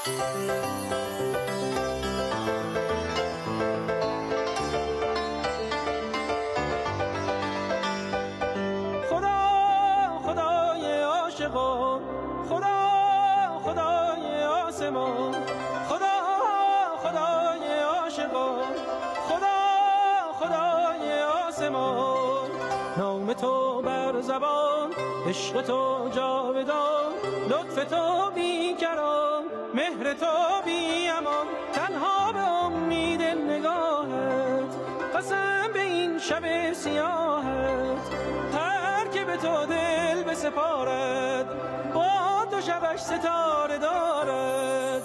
نام تو بر زبان، عشق تو جاودان، لطف تو بیکران، مهر تو بی امان، تنها به امید نگاهت، قسم به این شب سیاهت، هر که به تو دل بسپارد، با تو شبش ستاره دارد.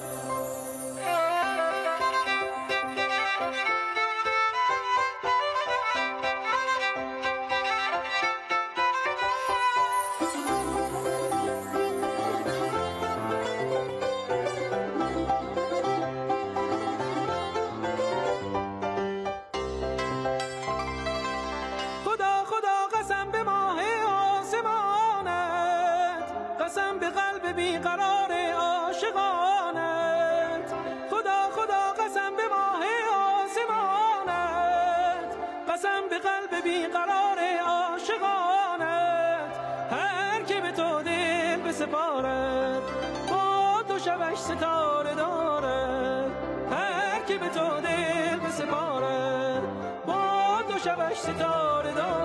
ستاره دارد، هر که به تو دل بسپارد، با تو شبش ستاره دارد.